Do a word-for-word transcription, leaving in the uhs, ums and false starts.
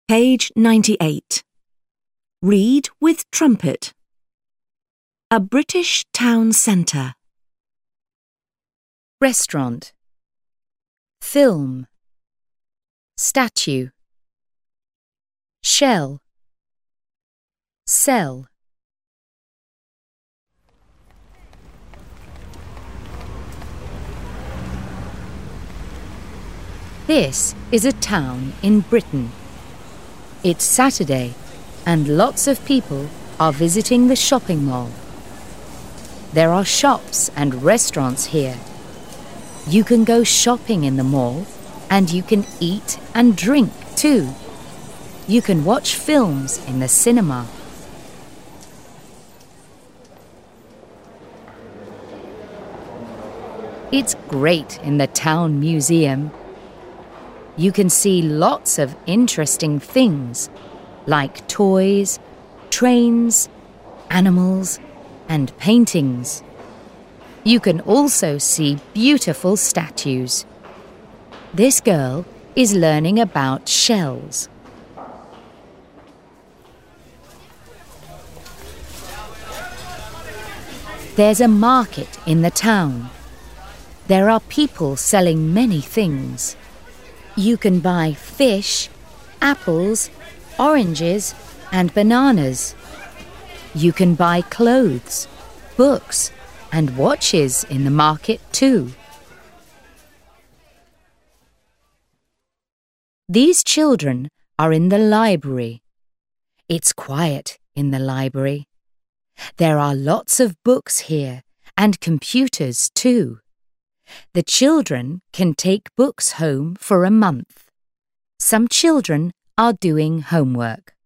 Page ninety-eight. Read with trumpet. A British town centre. Restaurant. Film. Statue. Shell. Cell. This is a town in Britain. It's Saturday and lots of people are visiting the shopping mall. There are shops and restaurants here. You can go shopping in the mall and you can eat and drink too. You can watch films in the cinema. It's great in the town museum. You can see lots of interesting things like toys, trains, animals, and paintings. You can also see beautiful statues. This girl is learning about shells. There's a market in the town. There are people selling many things. You can buy fish, apples, oranges, and bananas. You can buy clothes, books, and watches in the market too. These children are in the library. It's quiet in the library. There are lots of books here and computers too. The children can take books home for a month. Some children are doing homework.